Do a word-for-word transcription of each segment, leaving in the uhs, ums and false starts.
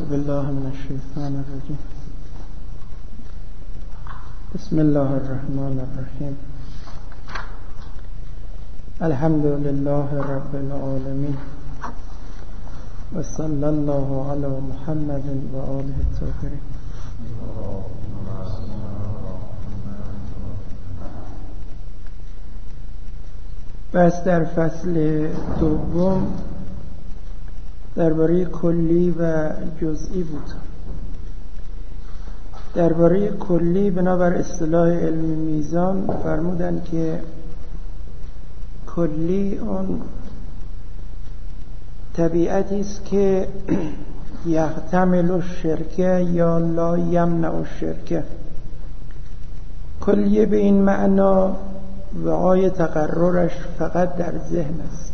بالله من الشیطان الرجیم. بسم الله الرحمن الرحیم. الحمد لله رب العالمین و صلی الله علی محمد و آله الطاهرین. بس در فصل دوم درباره کلی و جزئی بود. درباره کلی بنابر اصطلاح علم میزان فرمودند که کلی اون طبیعتی است که یحتمل الشرک یا لا یمنع الشرک. کلیه به این معنا وقای تقررش فقط در ذهن است،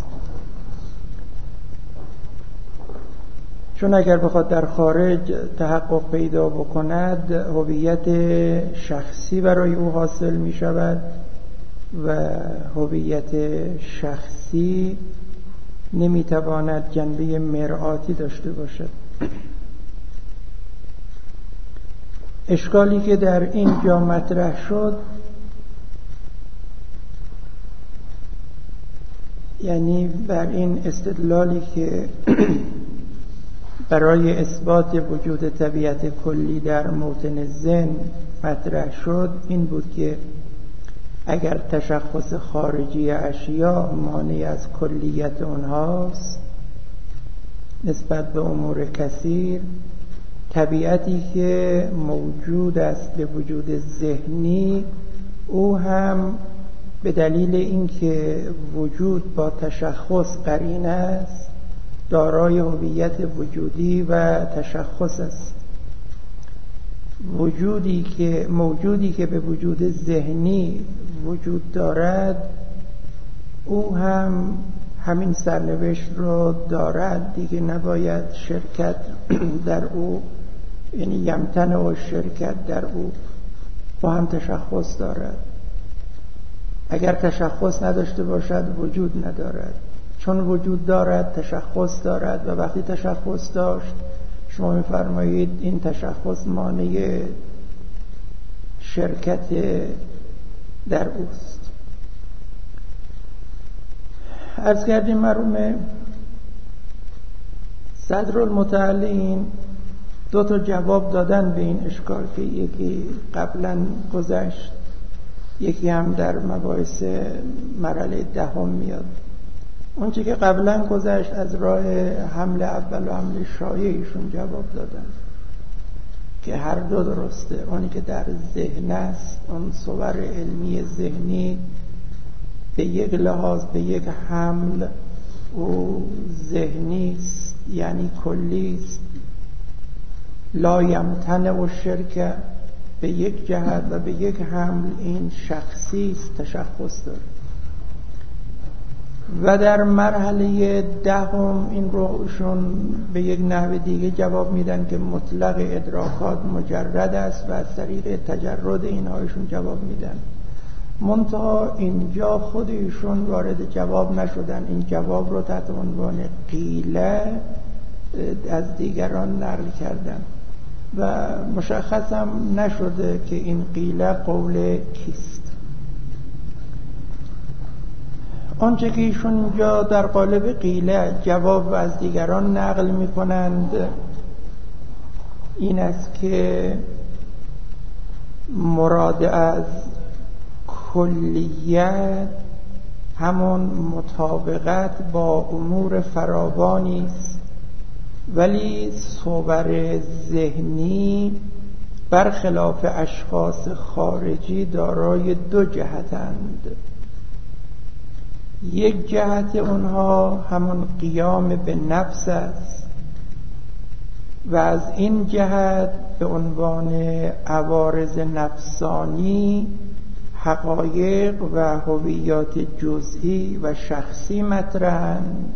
چون اگر بخواد در خارج تحقق پیدا بکند هویت شخصی برای او حاصل می شود و هویت شخصی نمی تواند جنبه مرآتی داشته باشد. اشکالی که در اینجا مطرح شد، یعنی بر این استدلالی که برای اثبات وجود طبیعت کلی در موطن ذهن مطرح شد، این بود که اگر تشخص خارجی اشیا مانع از کلیت اونهاست نسبت به امور کثیر، طبیعتی که موجود است به وجود ذهنی او هم به دلیل اینکه وجود با تشخص قرین است دارای هویت وجودی و تشخص است. وجودی که موجودی که به وجود ذهنی وجود دارد او هم همین سرنوشت رو دارد دیگه، نباید شرکت در او، یعنی یمتنع و شرکت در او با هم تشخص دارد. اگر تشخص نداشته باشد وجود ندارد، چون وجود دارد تشخص دارد و وقتی تشخص داشت شما می‌فرمایید این تشخص مانع شرکت در اوست. عرض کردیم مرحوم صدرالمتعلین دو تا جواب دادن به این اشکال که یکی قبلا گذشت، یکی هم در مباحث مرحله دهم میاد. اون چی که قبلا گذشت از راه حمل اول و حمل شایعشون جواب دادن که هر دو درسته. اونی که در ذهن است، اون صور علمی ذهنی به یک لحاظ به یک حمل او ذهنی است، یعنی کلی است، لا یمتنع و شرک به یک جهت و به یک حمل این شخصی است، تشخص داره. و در مرحله دهم این روشون به یک نحو دیگه جواب میدن که مطلق ادراکات مجرد است و از طریق تجرد اینهایشون جواب میدن. منتها اینجا خودشون وارد جواب نشدن، این جواب رو تحت عنوان قیله از دیگران نقل کردن و مشخص هم نشده که این قیله قول کیست. آنچه که ایشون اینجا در قالب قیله جواب از دیگران نقل می کنند این است که مراد از کلیت همون مطابقت با امور فراوانی است، ولی صور ذهنی برخلاف اشخاص خارجی دارای دو جهتند. یک جهت اونها همون قیام به نفس است و از این جهت به عنوان عوارض نفسانی حقایق و هویات جزئی و شخصی مطرحند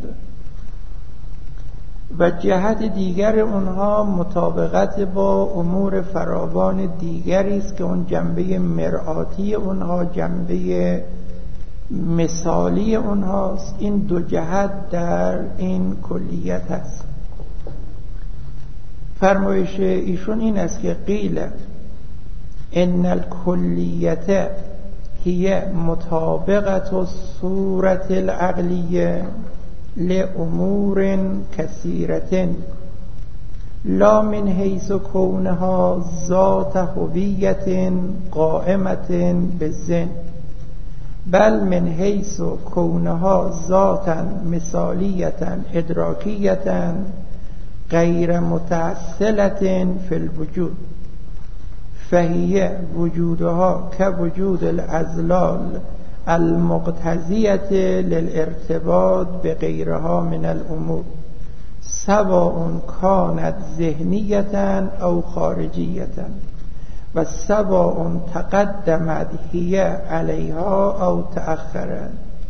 و جهت دیگر اونها مطابقت با امور فراوان دیگری است که اون جنبه مرآتی اونها، جنبه مثالی اونهاست. این دو جهت در این کلیت هست. فرمایش ایشون این است که قیل ان الکلیت هی مطابقت الصورت العقلیه لامور کثیرة لا من حیث کونها ذات هویت قائمة بالذهن بل من حیث کونها ذاتا مثالیة ادراکیة غیر متأصلة فی الوجود فهی وجودها كوجود الأزلال المقتضیة للارتباط بغیرها من الامور سواء كانت ذهنیة او خارجیة و سواء تقدمت هي علیها او تأخرت.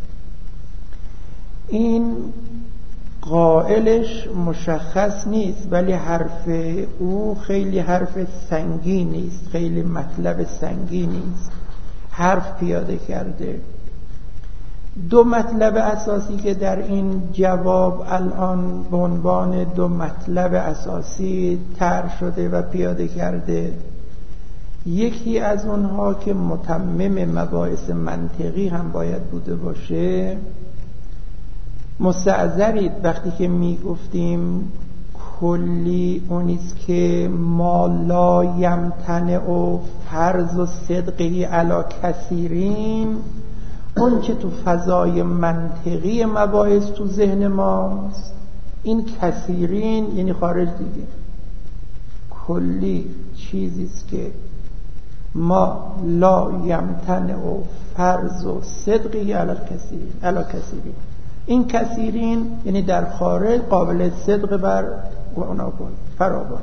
این قائلش مشخص نیست ولی حرف او خیلی حرف سنگینی است، خیلی مطلب سنگینی است، حرف پیاده کرده. دو مطلب اساسی که در این جواب الان به عنوان دو مطلب اساسی طرح شده و پیاده کرده، یکی از اونها که متمم مباحث منطقی هم باید بوده باشه. مستعذرید وقتی که می گفتیم کلی اونیست که ما لا یمتنع و فرض و صدقی علی کثیرین، اون که تو فضای منطقی مباحث تو ذهن ماست، این کثیرین یعنی خارج دیگه. کلی چیزیست که ما لا یمتنع و فرض و صدقی علی کثیرین علی کثیرین این کثیرین یعنی در خارج قابل صدق بر گناهان فراوان.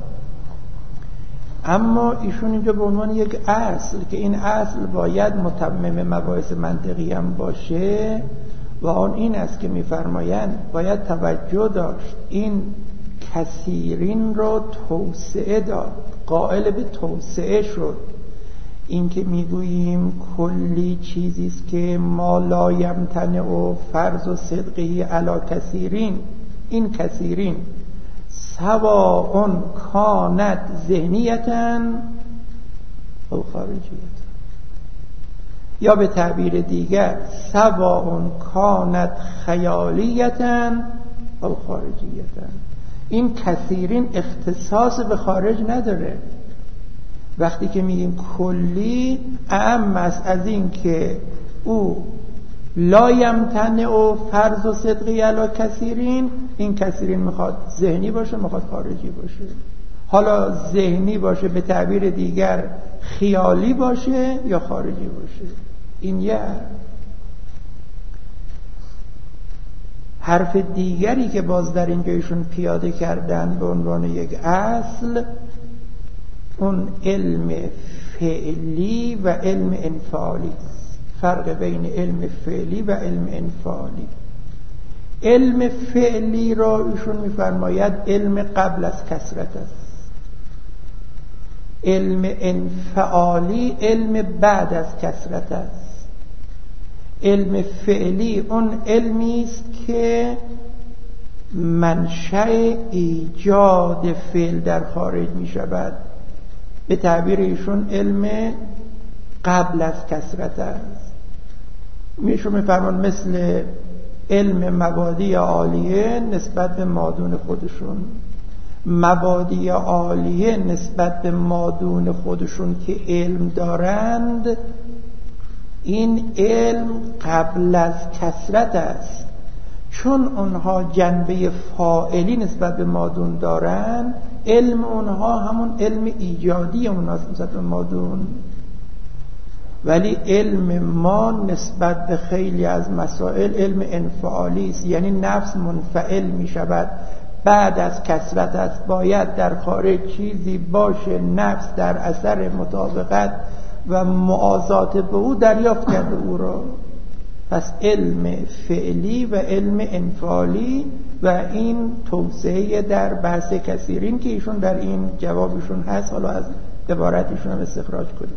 اما ایشون اینجا به عنوان یک اصل که این اصل باید متمم مباحث منطقی هم باشه و آن این است که می‌فرمایند باید توجه داشت این کثیرین رو توسعه داد، قائل به توسعه شد. این که میگوییم کلی چیزیست که ما لا یمتنع و فرض و صدقی علی کثیرین، این کثیرین سواء کانت ذهنیتاً او خارجیتاً، یا به تعبیر دیگر سواء کانت خیالیتاً او خارجیتاً. این کثیرین اختصاص به خارج نداره. وقتی که میگیم کلی اعم است از این که او لا یمتنع و فرض و صدقی علی کثیرین، این کثیرین میخواد ذهنی باشه میخواد خارجی باشه. حالا ذهنی باشه به تعبیر دیگر خیالی باشه یا خارجی باشه. این یه حرف دیگری که باز در اینجایشون پیاده کردن به عنوان یک اصل، اون علم فعلی و علم انفعالی. فرق بین علم فعلی و علم انفعالی. علم فعلی را ایشون می‌فرماید علم قبل از کثرت است. علم انفعالی علم بعد از کثرت است. علم فعلی اون علمی است که منشأ ایجاد فعل در خارج می‌شود. به تعبیر ایشون علم قبل از کثرت است. میشون میفرمان مثل علم مبادی عالیه نسبت به مادون خودشون، مبادی عالیه نسبت به مادون خودشون که علم دارند، این علم قبل از کثرت است. چون اونها جنبه فاعلی نسبت به مادون دارند، علم اونها همون علم ایجادی اونهاست نسبت به مادون. ولی علم ما نسبت به خیلی از مسائل علم انفعالی است، یعنی نفس منفعل می شود بعد از کثرت است. باید در خارج چیزی باشه نفس در اثر مطابقت و موازات به او دریافت کرده او را. پس علم فعلی و علم انفعالی و این توسعه در بحث کثیرین که ایشون در این جوابشون هست، حالا از عبارتشون هم استخراج کنیم.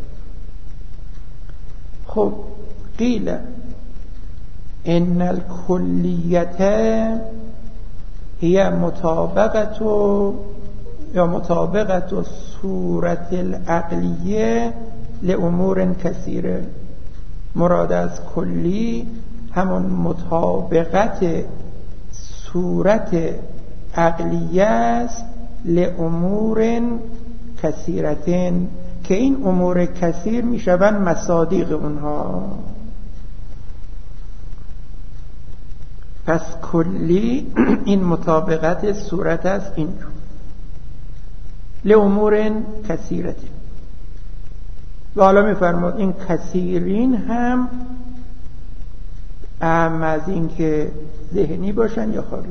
خب قیل ان الکلیت هی مطابقت یا مطابقت و صورت العقلیه لامور کثیره. مراد از کلی همون مطابقت صورت عقلیه است لامور کثیرتن، که این امور کثیر میشوند مصادیق اونها. پس کلی این مطابقت صورت است اینجور لامور کثیرتن. و حالا میفرماد این کثیرین هم اهم از این که ذهنی باشن یا خارجی.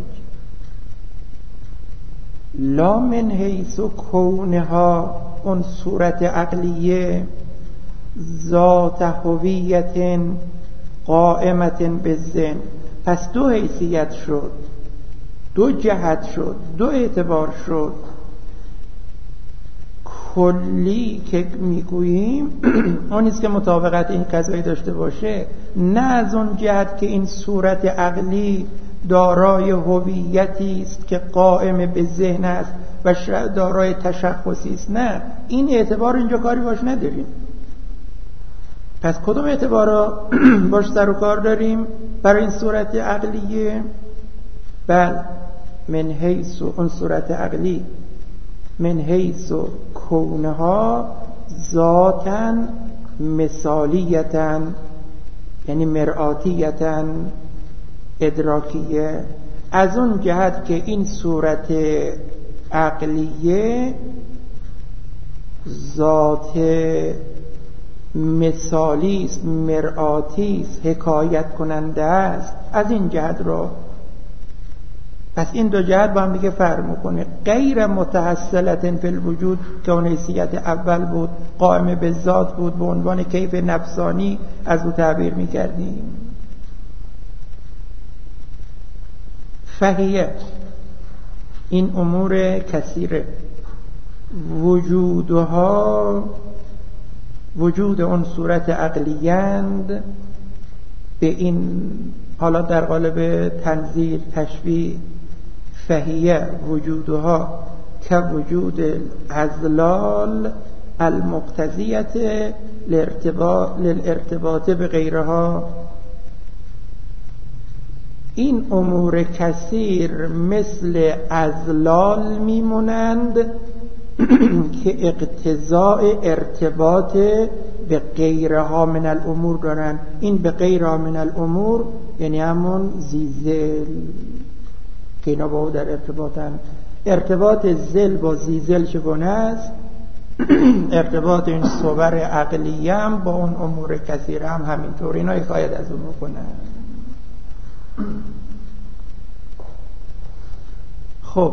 لا من حیث کونها، اون صورت عقلیه ذات هویت قائمت بالذهن. پس دو حیثیت شد، دو جهت شد، دو اعتبار شد. کلی که میگوییم اون نیست که مطابقت این قضایی داشته باشه، نه از اون جهت که این صورت عقلی دارای هویتی است که قائم به ذهن است و دارای تشخصی است، نه، این اعتبار اینجا کاری باش نداریم. پس کدوم اعتبارا باش سر و کار داریم برای این صورت عقلیه؟ بل من حیث اون صورت عقلی من حیث کونها ذاتاً مثالیتاً، یعنی مرآتیتاً ادراکیه، از اون جهت که این صورت عقلیه ذات مثالی است، مرآتی است، حکایت کننده است، از این جهت رو. پس این دو جهت با هم دیگه فرق میکنه. غیر متحصلة فی الوجود که اون حیثیت اول بود، قائم به ذات بود، به عنوان کیف نفسانی از او تعبیر میکردیم. فهیه این امور کثیره وجودها، وجود اون صورت عقلیند به این، حالا در قالب تنزیل تشبیه، فهیه وجودها که وجود الازلال المقتضیت للارتباط به غیرها. این امور کثیر مثل ازلال میمونند که اقتضاء ارتباط به غیرها من الامور دارن. این به غیرها من الامور یعنی همون زیزل که اینا با او در ارتباطن. ارتباط زل با زیزل چگونه است؟ ارتباط این صور عقلیه هم با اون امور کثیر هم همینطور. اینا حکایت از اون میکنن. خب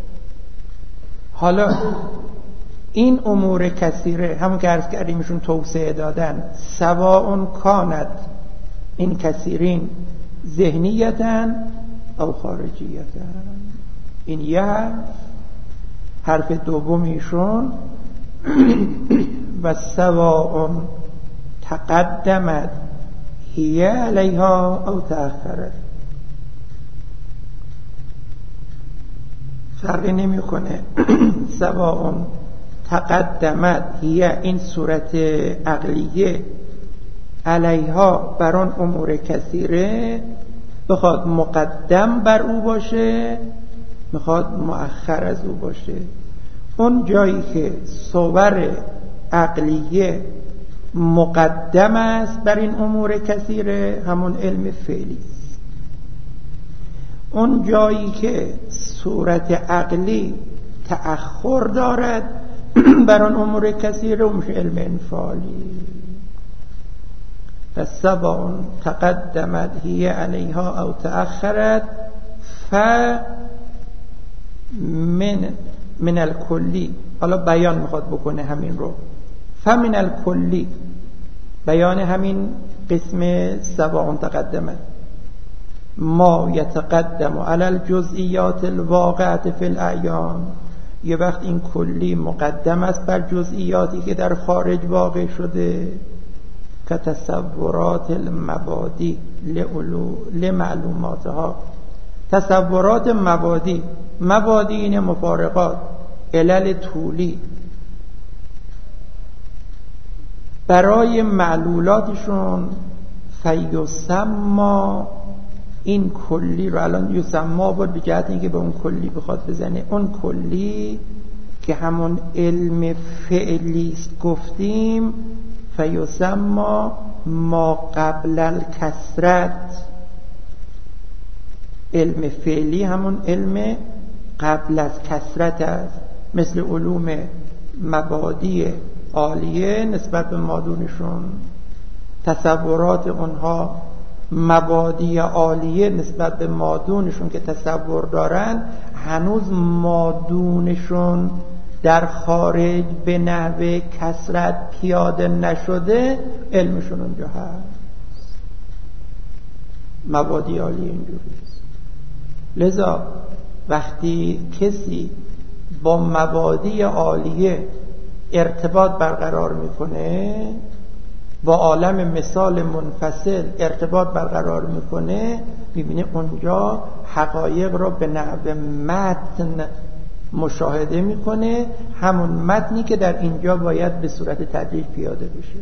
حالا این امور کثیره همون که عرض کردیمشون توسعه دادن، سواء کانت این کثیرین ذهنیتن او خارجیتن. این یه حرف حرف دومیشون و سواء تقدمت هی علیها او تأخرت. فرقی نمی کنه سواء تقدمت هی این صورت عقلیه علیها بر آن امور کثیره، بخواد مقدم بر او باشه میخواد مؤخر از او باشه. اون جایی که صور عقلیه مقدم است بر این امور کثیره همون علم فعلی است. اون جایی که صورت عقلی تأخر دارد بر اون امور کثیره اون میشه علم انفعالی. فسواء تقدمت هی علیها او تأخرت ف من من الکلی. حالا بیان میخواد بکنه همین رو. فمن الکلی بیان همین قسم سواء تقدمت ما یتقدم علی الجزئیات الواقعه فی الاعیان. یه وقت این کلی مقدم است بر جزئیاتی که در خارج واقع شده، که تصورات المبادی لمعلوماتها. تصورات مبادی، مبادی این مفارقات، علل طولی برای معلولاتشون فیسما، این کلی رو الان یسما بود به جهت اینکه به اون کلی بخواد بزنه، اون کلی که همون علم فعلی است گفتیم، فیسما ما قبل الکثرت. علم فعلی همون علم قبل از کثرت است، مثل علوم مبادی عالیه نسبت به مادونشون، تصورات اونها مبادی عالیه نسبت به مادونشون که تصور دارن، هنوز مادونشون در خارج به نحو کثرت پیاده نشده، علمشون اونجا هست. مبادی عالیه اینجوریست. لذا وقتی کسی با مبادی عالیه ارتباط برقرار میکنه، با عالم مثال منفصل ارتباط برقرار میکنه، میبینه اونجا حقایق رو به نحو متن مشاهده میکنه، همون متنی که در اینجا باید به صورت تدریج پیاده بشه.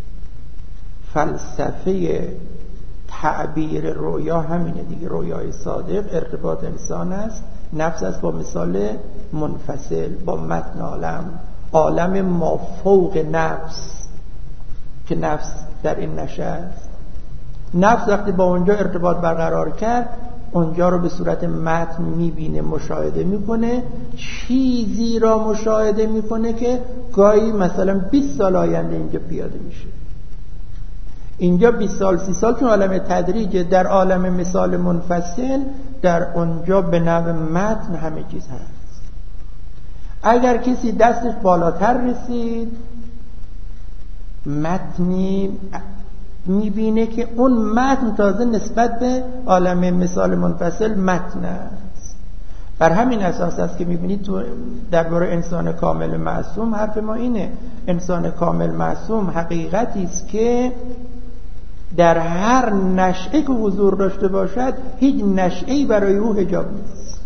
فلسفه تعبیر رویا همینه دیگه. رویای صادق ارتباط انسان است، نفس است با مثال منفصل، با متن عالم، عالم ما فوق نفس که نفس در این نشست. نفس وقتی با اونجا ارتباط برقرار کرد، اونجا رو به صورت متن میبینه، مشاهده میکنه، چیزی را مشاهده میکنه که گاهی مثلا بیست سال آینده اینجا پیاده میشه. اینجا بیست سال سی سال چون عالم تدریج، در عالم مثال منفصل در اونجا به نوع متن همه چیز هست. اگر کسی دستش بالاتر رسید، متنی میبینه که اون متن تازه نسبت به عالم مثال منفصل متن است. بر همین اساس است که میبینید تو درباره انسان کامل معصوم حرف ما اینه. انسان کامل معصوم حقیقتی است که در هر نشئه که حضور داشته باشد، هیچ نشئه‌ای برای او حجاب نیست،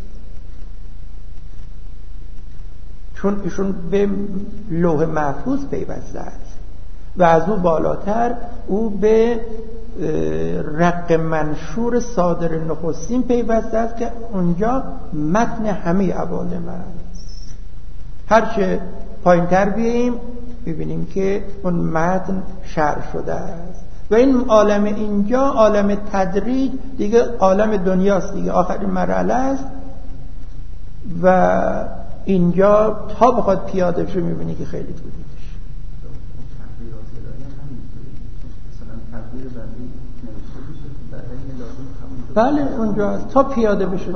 چون ایشون به لوح محفوظ پیوسته است و از او بالاتر او به رق منشور صادر نخستین پیوسته است که اونجا متن همه عوالم است. هرچه پایین تر بیاییم ببینیم که اون متن شرح شده است و این عالم اینجا عالم تدریج دیگه، عالم دنیاست دیگه، آخرین مرحله است و اینجا تا بخواد پیاده بشه میبینی که خیلی طولانی میشه. بله اونجا است تا پیاده بشه.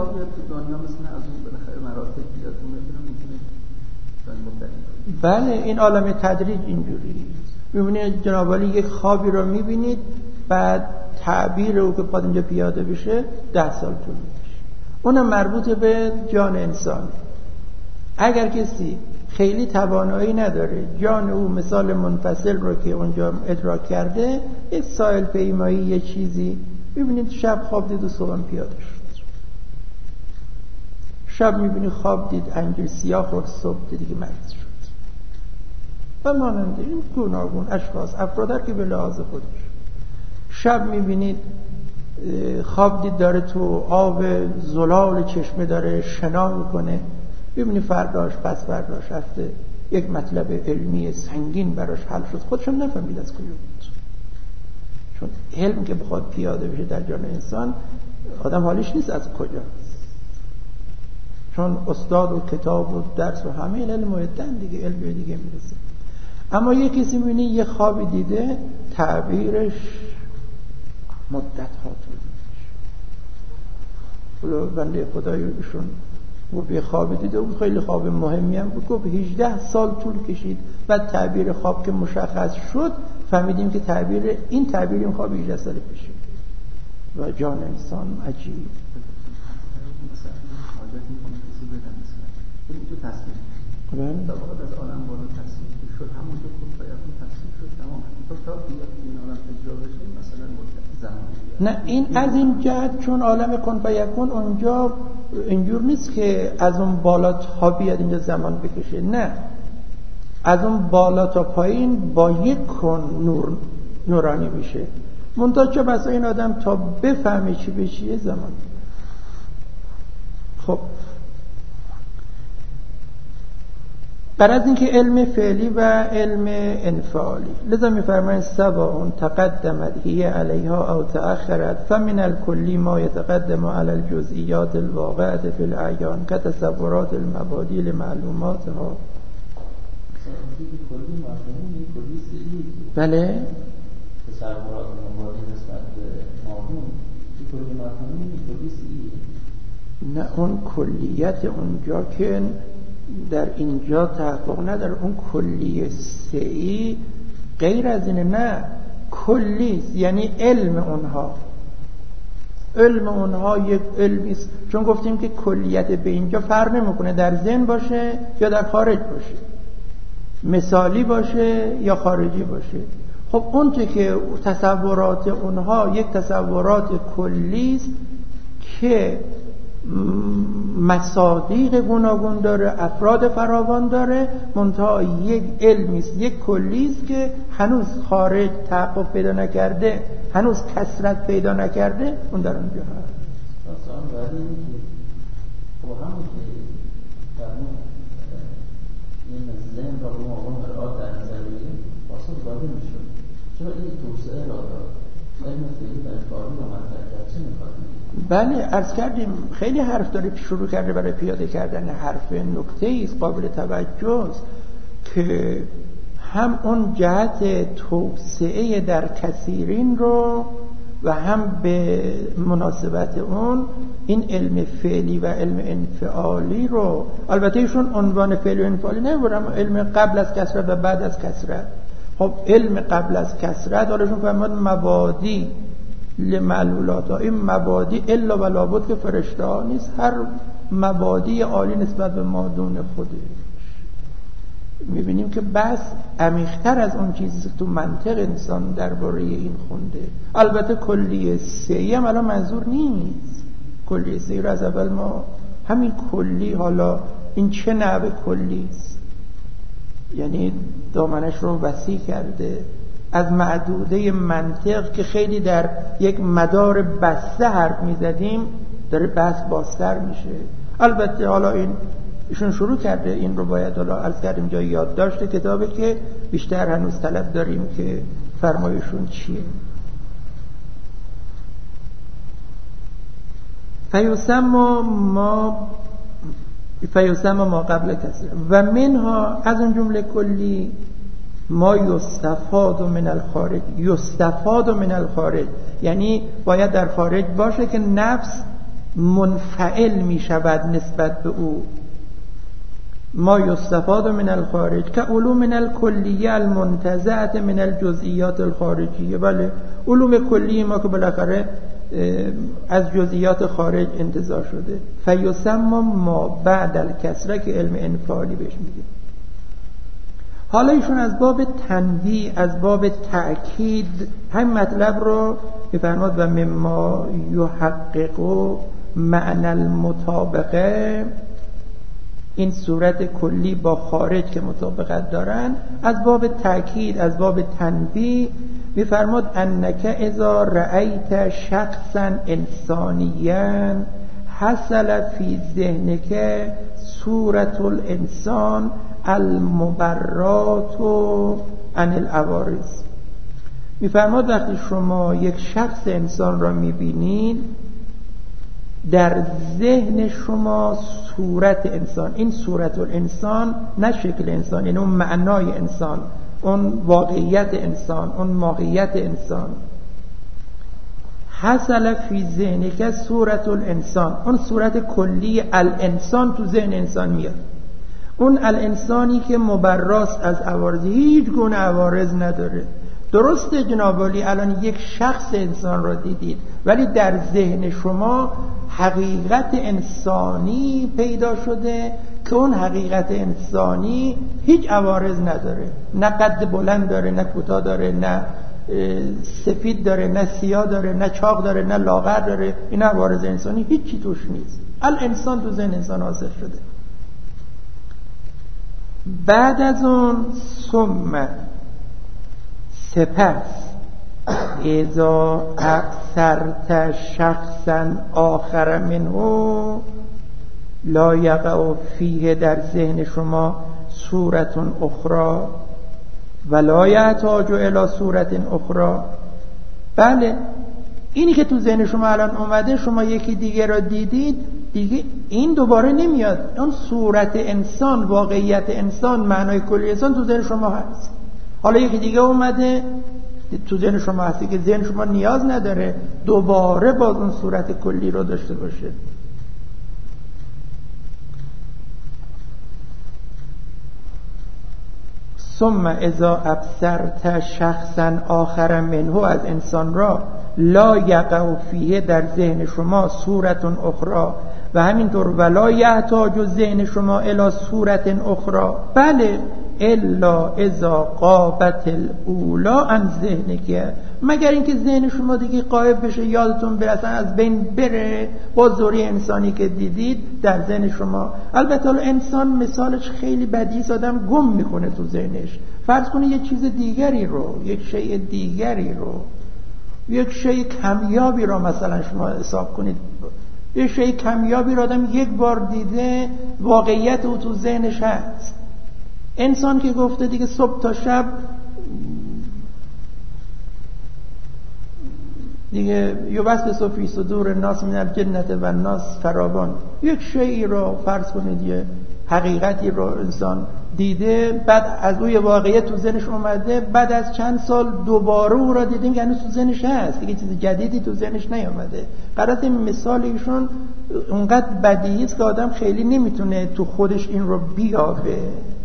بله این عالم تدریج اینجوری میبینید. جناب عالی یک خوابی رو میبینید، بعد تعبیر او که باید اینجا پیاده بشه ده سال طول میشه. اونم مربوط به جان انسان. اگر کسی خیلی توانایی نداره جان او مثال منفصل رو که اونجا ادراک کرده، یک سائل پیمایی یه چیزی میبینید، شب خواب دید و صبح پیاده شد. شب میبینید خواب دید انجیر سیاه خورد، صبح دیگه مریض شد. و مانند این گوناگون اشخاص افراد که به لحاظ خودش. شب میبینید خواب دید داره تو آب زلال چشمه داره شنا میکنه، ببینید فرداش پس فرداش هفته یک مطلب علمی سنگین براش حل شد، خودشم نفهمید از کجا بود. چون علم که بخواد پیاده بشه در جان انسان، آدم حالیش نیست از کجاست، چون استاد و کتاب و درس و همه علم معدن دیگه، علم دیگه میرسه. اما یه کسی میبینی یه خوابی دیده، تعبیرش مدت ها طول میشه. بنده خدایشون و به خواب دیده و خیلی خواب مهمی هم بود، گفت هجده سال طول کشید بعد تعبیر خواب که مشخص شد فهمیدیم که تعبیر این تعبیر این خواب هجده سال پیشه. و جان انسان عجیب. مثلا حاجت میکنه کسی بدن مثلا بریم تو تصمیم بله تا وقت از عالم بالا تصمیم شد، همون که خود فایقون تصمیم شد تمام. تا تا بیاد این عالم اجرا بشه مثلا مدت زمان. نه این از این جهت چون عالم کن فیکون اونجا اینجور نیست که از اون بالا تا بیاد اینجا زمان بکشه، نه، از اون بالا تا پایین با یک کن نور نورانی میشه. منتها چه بسا این آدم تا بفهمه چی به چیه زمان. خب برای اینکه علم فعلی و علم انفعالی، لذا میفرمایند سواء تقدمت هی علیها او تأخرت فمن الکلی ما یتقدم علی الجزئیات الواقعه فی الاعیان کتصورات المبادی لمعلوماتها. بله تصورات مبادی نسبت به معلوم کلی مفهومی کلی سی. نه، اون کلیت اونجا که در اینجا تحقق نداره. اون کلی سعی غیر از اینه، نه کلی یعنی علم اونها، علم اونها یک علمیست. چون گفتیم که کلیت به اینجا فرق نمیکنه در ذهن باشه یا در خارج باشه، مثالی باشه یا خارجی باشه. خب اون که تصورات اونها یک تصورات کلیست که مصادیق گوناگون داره، افراد فراوان داره، منتها یک علمیست، یک کلیست که هنوز خارج تحقق پیدا نکرده، هنوز کثرت پیدا نکرده، اون در اونجا هست. مثلا بعد اینکه با همون که در اون این ذهن را به عنوان مرآت در نظر بگیریم واسه واضح میشه. چرا این توسعه را داد؟ علم فعلی و انفعالی را مطرح کرد، چه می‌خواد؟ بله عرض کردیم خیلی حرف داره شروع کرده برای پیاده کردن حرف. نکته است قابل توجه است که هم اون جهت توسعه در کثیرین رو و هم به مناسبت اون این علم فعلی و علم انفعالی رو، البته ایشون عنوان فعلی و انفعالی نمیبرم، علم قبل از کثرت و بعد از کثرت. خب علم قبل از کثرت حالشون فرمود مبادی لمعلولات ها. این مبادی الا و لابد که فرشته ها نیست، هر مبادی عالی نسبت به مادون خودش. میبینیم که بس عمیق‌تر از اون چیزی که تو منطق انسان درباره این خونده. البته کلیه سعی هم الان منظور نیست، کلیه سعی رو از اول ما همین کلی، حالا این چه نوع کلی است، یعنی دامنش رو وسیع کرده از معدوده منطق که خیلی در یک مدار بسته حرف میزدیم داره بحث بازتر میشه. البته حالا این ایشون شروع کرده این رو باید حالا عرض کردیم جای یاد داشته کتابه که بیشتر هنوز طلب داریم که فرمایشون چیه. فیسما ما فیسما ما قبل کسر و منها، از اون جمله کلی، ما یستفاد من الخارج. یستفاد من الخارج یعنی باید در خارج باشه که نفس منفعل می شود نسبت به او. ما یستفاد من الخارج که علوم من الکلیه المنتزعه من الجزئیات الخارجیه. بله علوم کلی ما که بالاخره از جزئیات خارج انتزاع شده. فیسما ما بعد الکسره که علم انفعالی بهش میگه. حالا ایشون از باب تنبیه، از باب تأکید همین مطلب رو می‌فرماد و مما یحقق معنی المطابقه، این صورت کلی با خارج که مطابقت دارن، از باب تأکید، از باب تنبیه می‌فرماد انک اذا رأیت شخصا انسانیا حصل فی ذهنک صورت الانسان المبرات عن العوارض. می‌فرماد وقتی شما یک شخص انسان را می‌بینید در ذهن شما صورت انسان، این صورت الانسان نه شکل انسان، یعنی اون معنای انسان، اون واقعیت انسان، اون ماهیت انسان، حصل فی ذهنک صورت الانسان، اون صورت کلی الانسان تو ذهن انسان میاد. اون الانسانی که مبراست از عوارض، هیچ گونه عوارض نداره. درسته جناب عالی الان یک شخص انسان را دیدید، ولی در ذهن شما حقیقت انسانی پیدا شده که اون حقیقت انسانی هیچ عوارض نداره، نه قد بلند داره، نه کوتاه داره، نه سفید داره، نه سیاه داره، نه چاق داره، نه لاغر داره. این عوارض انسانی هیچی توش نیست. الانسان تو ذهن انسان حاصل شده. بعد از اون ثم سپس اذا ابصرت شخصا آخر منه لا یقع فیه، در ذهن شما صورت اخرى ولا یحتاج الی صورت اخرى. بله اینی که تو ذهن شما الان اومده، شما یکی دیگه را دیدید، دیگه این دوباره نمیاد. اون صورت انسان، واقعیت انسان، معنای کلی انسان تو ذهن شما هست. حالا یکی دیگه اومده تو ذهن شما هستی که ذهن شما نیاز نداره دوباره باز اون صورت کلی رو داشته باشه. ثم اذا ابصرت شخصا آخر منه، از انسان را، لا یقع فیه، در ذهن شما، صورت اخرى و همینطور ولا یحتاج ذهن شما الی صورت اخرى. بله الا اذا غابت الاولی عن ذهنک، مگر اینکه ذهن شما دیگه غایب بشه، یادتون بره، اصلا از بین بره با زوری انسانی که دیدید در ذهن شما. البته انسان مثالش خیلی بدیهی، آدم گم میکنه تو ذهنش. فرض کنید یک چیز دیگری رو، یک شیء دیگری رو، یک شیء کمیابی رو مثلا شما حساب کنید، یک شیء کمیابی رو آدم یک بار دیده، واقعیت او تو ذهنش هست. انسان که گفته دیگه صبح تا شب دیگه یبث فی صدور الناس من الجنة و الناس فراوان، یک شیئی رو فرض کنید، یه حقیقتی رو انسان دیده، بعد از اون واقعیت تو ذهنش اومده، بعد از چند سال دوباره او را دیدیم که هنوز تو ذهنش هست، دیگه چیز جدیدی تو ذهنش نیامده. قرار این مثال ایشون اونقدر بدیهی است که آدم خیلی نمیتونه تو خودش این رو بیابه.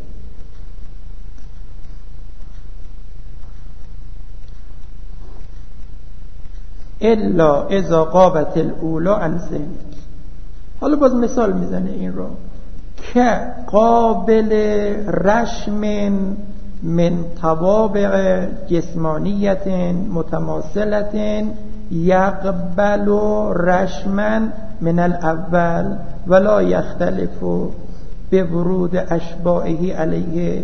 الا اذا غابت الاولی عن ذهنک. حالا باز مثال میزنه این رو که قابل رشم من توابع جسمانیت متماثلت یقبل رشما من الاول ولا یختلف به ورود اشباهه علیه.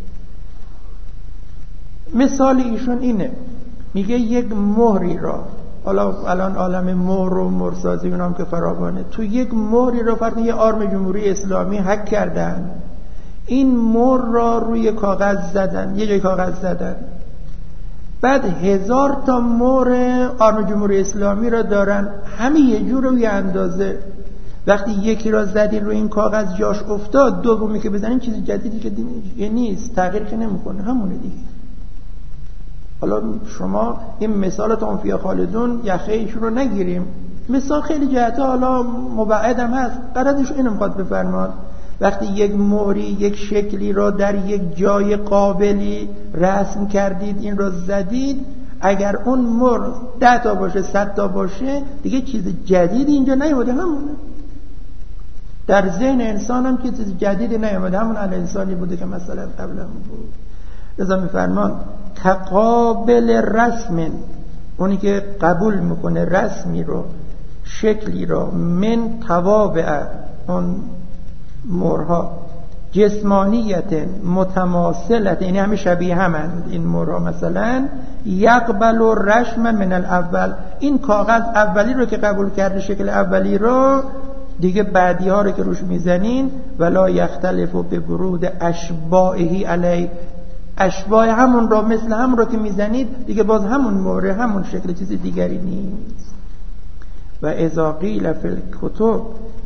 مثال ایشون اینه، میگه یک مهری را، حالا الان عالم مهر و مهرسازی اونام که فراوانه، تو یک مهری را فرض یه آرم جمهوری اسلامی هک کردن، این مهر را روی کاغذ زدن، یه جای کاغذ زدن، بعد هزار تا مهر آرم جمهوری اسلامی را دارن، همه یه جور و یه اندازه. وقتی یکی را زدین روی این کاغذ جاش افتاد، دومی که بزنین چیز جدیدی که دیگه نیست، تغییر که نمیکنه، همونه دیگه. حالا شما این مثال تنفیه خالدون یخه ایشون رو نگیریم، مثال خیلی جهته حالا مبعد هم هست. قرارش اینو میخواد بفرماد وقتی یک مهری، یک شکلی رو در یک جای قابلی رسم کردید، این رو زدید، اگر اون مهر ده تا باشه، صد تا باشه، دیگه چیز جدیدی اینجا نیومده، همونه. در ذهن انسان هم که چیز جدیدی نیومده، همون الانسانی بوده که مثلا قبل هم بود. لذا میفرمان تقابل رسم، اونی که قبول میکنه رسمی رو، شکلی رو، من توابع اون مهرها، جسمانیت متماثلت، یعنی همه شبیه همند این مهرها، مثلا یقبل رشم من الاول، این کاغذ اولی رو که قبول کرده، شکل اولی رو، دیگه بعدی ها رو که روش میزنین ولا یختلف به ورود اشباهه علی، اشباه همون را مثل همون را که میزنید دیگه باز همون مهر، همون شکل، چیز دیگری نیست. و اذا قیل فی الکتب،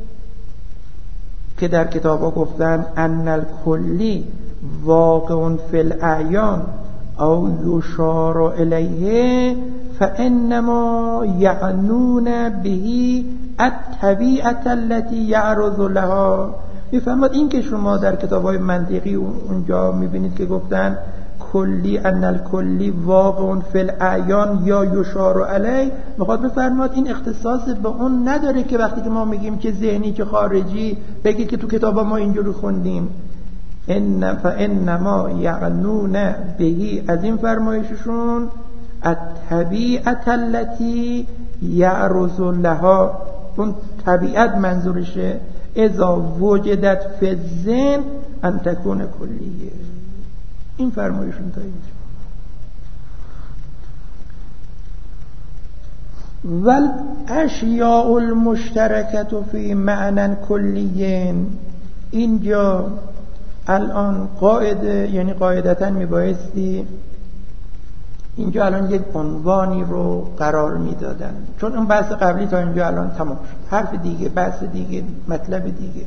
که در کتاب ها گفتن ان الکلی واقع فی الاعیان او یشار الیه فانما یعنون به الطبیعه التي یعرض لها. میفهمد این که شما در کتاب‌های منطقی اونجا میبینید که گفتن کلی، ان الکلی واقع فی الاعیان یا یشار علی، میخواد بفرماد این اختصاص به اون نداره که وقتی که ما میگیم که ذهنی که خارجی، بگید که تو کتابا ما اینجوری خوندیم. ان فانما یعنون به، از این فرمایششون الطبیعه التي یعرض لها، اون طبیعت منظورشه، اذا وجدت فی الذهن ان تکون کلیه. این فرمایشون تا اینجا. والاشیاء المشترکه فی معنی کلیه، اینجا الان قاعده، یعنی قاعدتا میبایستی اینجا الان یک عنوانی رو قرار میدادن، چون اون بحث قبلی تا اینجا الان تمام شد، حرف دیگه، بحث دیگه، مطلب دیگه.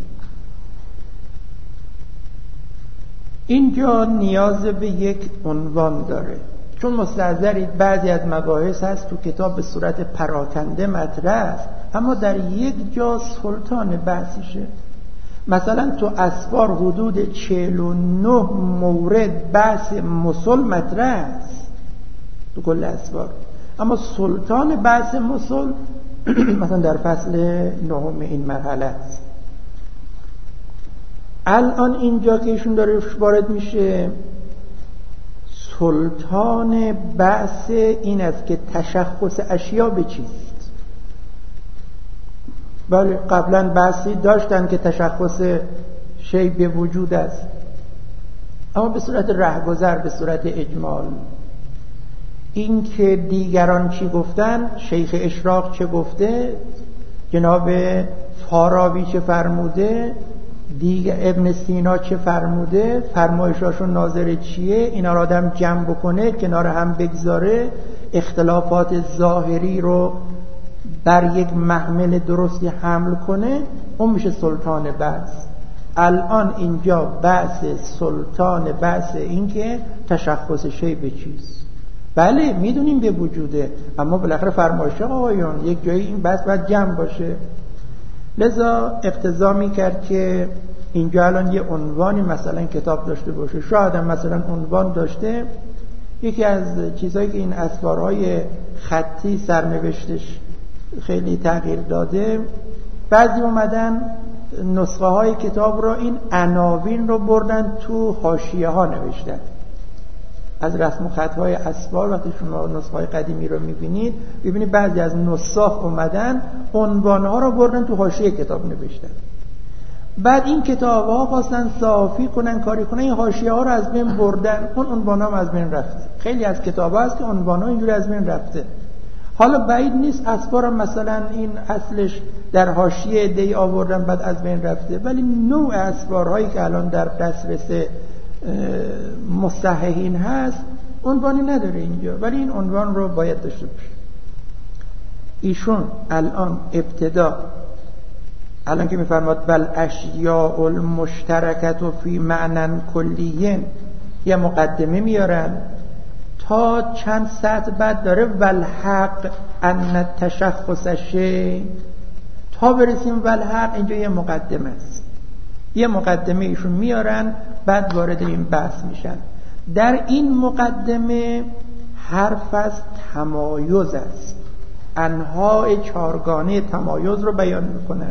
اینجا نیاز به یک عنوان داره، چون مستحضرید بعضی از مباحث هست تو کتاب به صورت پراکنده مطرح است، اما در یک جا سلطان بحثشه. مثلا تو اسفار حدود چهل و نه مورد بحث مسل مطرح است تو کل اسفار، اما سلطان بحث مسل مثلا در فصل نهم این مرحله است. الان اینجا که ایشون داره وارد میشه، سلطان بحث این است که تشخص اشیا به چیست. بله قبلا بحثی داشتن که تشخص شی به وجود است، اما به صورت رهگذر، به صورت اجمال. این که دیگران چی گفتن، شیخ اشراق چه گفته، جناب فارابی چه فرموده، دیگه ابن سینا چه فرموده، فرمایشاشون ناظر چیه، اینا را آدم جمع بکنه، کنار هم بگذاره، اختلافات ظاهری رو بر یک محمل درستی حمل کنه، اون میشه سلطان بحث. الان اینجا بحث سلطان بحث این که تشخص شی به چیست. بله میدونیم به وجوده، اما بالاخره فرمایش آقایون یک جایی این بحث باید جمع باشه. لذا اقتضا میکرد که اینجا الان یه عنوانی مثلا کتاب داشته باشه. شاید هم مثلا عنوان داشته، یکی از چیزهایی که این اسفارهای خطی سرنوشتش خیلی تغییر داده، بعضی اومدن نسخه های کتاب رو این عناوین رو بردن تو حاشیه ها نوشتن. از رسم و خط های اسفار وقتی شما نسخه های قدیمی رو میبینید، ببینید بعضی از نساخ اومدن عنوان ها رو بردن تو حاشیه کتاب نوشتن. بعد این کتاب ها خواستن صافی کنن، کاری کنن، این حاشیه ها رو از بین بردن، اون عنوان ها هم از بین رفته. خیلی از کتاب ها هست که عنوان ها اینجوری از بین رفته. حالا بعید نیست اسفار مثلا این اصلش در حاشیه دی آوردن بعد از بین رفته، ولی نوع اسفارهایی که الان در دسترس مصححین هست عنوانی نداره اینجا، ولی این عنوان رو باید داشته باشه. ایشون الان ابتدا الان که میفرماد بل اشیاء المشترکه فی معنی کلیه، یه مقدمه میارن تا چند سطر بعد داره والحق ان تشخص شی، تا برسیم والحق اینجا یه مقدمه است. یه مقدمه ایشون میارن، بعد وارد این بحث میشن. در این مقدمه حرف از تمایز است، انواع چارگانه تمایز رو بیان میکنن،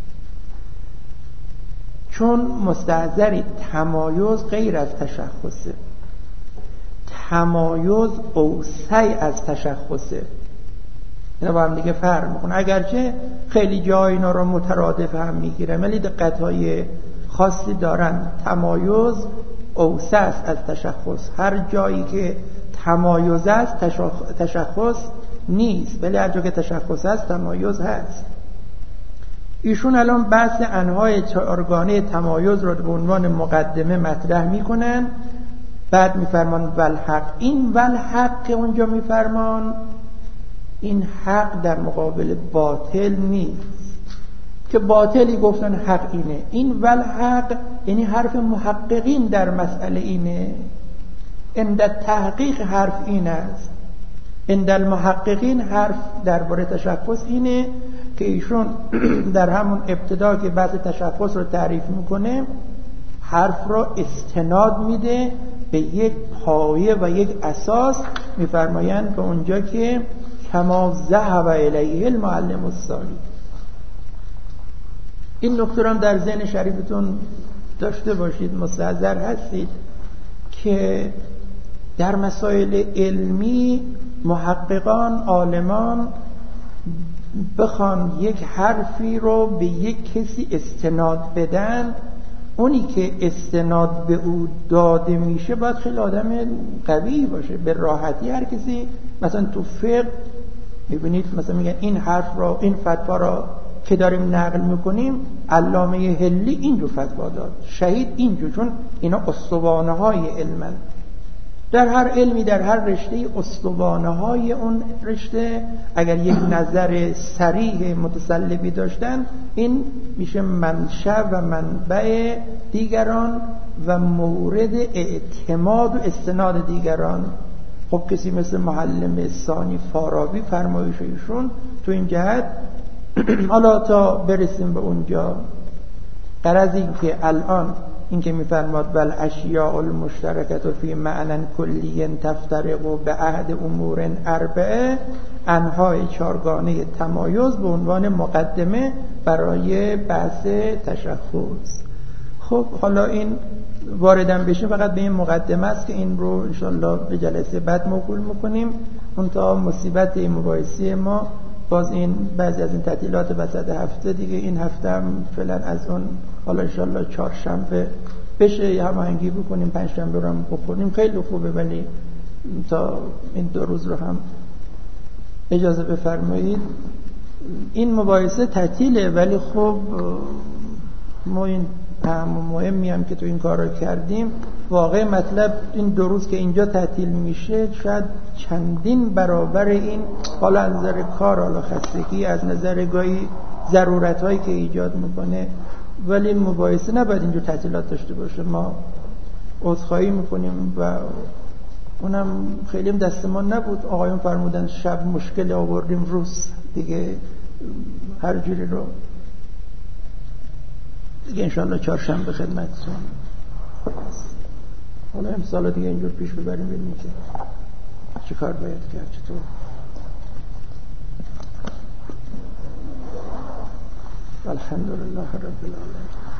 چون مستحضری تمایز غیر از تشخصه، تمایز اوسع از تشخصه. اینا با هم دیگه فرق میکنه، اگرچه خیلی جای اینا رو مترادف هم میگیرن ولی دقت‌های خاصی دارن. تمایز اوسع است از تشخص، هر جایی که تمایز است تشخص نیست، ولی هر جا که تشخص است تمایز هست. ایشون الان بحث انواع چارگانه تمایز رو به عنوان مقدمه مطرح میکنن، بعد میفرمان والحق. این والحق که اونجا میفرمان، این حق در مقابل باطل نیست که باطلی گفتن حق اینه. این والحق یعنی حرف محققین در مسئله اینه. عند تحقیق حرف این است، عند المحققین حرف درباره تشخص اینه که ایشون در همون ابتدا که بحث تشخص رو تعریف میکنه حرف رو استناد میده به یک پایه و یک اساس. میفرمایند به اونجا که کما ذهب الیه المعلم الصالح. این نکته هم در ذهن شریفتون داشته باشید، مستحضر هستید که در مسائل علمی محققان، عالمان بخوان یک حرفی رو به یک کسی استناد بدن، اونی که استناد به او داده میشه باید خیلی آدم قوی باشه. به راحتی هر کسی مثلا تو فقه میبینید مثلا میگن این حرف را، این فتوا را که داریم نقل میکنیم علامه حلی اینجور فتوا داد، شهید اینجور، چون اینا استوانه های علمن. در هر علمی، در هر رشته استوانه های اون رشته اگر یک نظر صریح متسلبی داشتن، این میشه منشأ و منبع دیگران و مورد اعتماد و استناد دیگران. خب کسی مثل معلم ثانی فارابی فرمایش ایشون تو این جهت حالا تا برسیم به اونجا، غرض این که الان این که میفرماد بل اشیاء المشترکت فی معنی کلی تفترق به عهد امور اربعه، انواع چارگانه تمایز به عنوان مقدمه برای بحث تشخص. خب حالا این واردم بشه فقط به این مقدمه است که این رو انشالله به جلسه بعد موکول میکنیم. اون تا مصیبت این مباحثه ما باز این بعضی از این تعطیلات وسط هفته دیگه، این هفته هم فعلا از اون حالا انشالله چهارشنبه بشه یه هماهنگی بکنیم، پنجشنبه رو هم بکنیم خیلی خوبه، ولی تا این دو روز رو هم اجازه بفرمایید. این مباحثه تعطیله ولی خب ما این اهم مهمی هم که تو این کار رو کردیم، واقع مطلب این دو روز که اینجا تعطیل میشه شاید چندین برابر این، حالا از نظر کار، حالا خستگی، از نظر گاهی ضرورت هایی که ایجاد میکنه، ولی این مباحثه نباید اینجا تعطیلات داشته باشه. ما عذرخواهی میکنیم و اونم خیلی هم دست ما نبود. آقایون فرمودن شب مشکل آوردیم روز دیگه، هر جوری رو دیگه انشاءالله چهارشنبه خدمتتون. حالا امسال دیگه اینجور پیش ببریم ببینیم که چه کار باید کرد. چطور الحمدلله رب العالمین.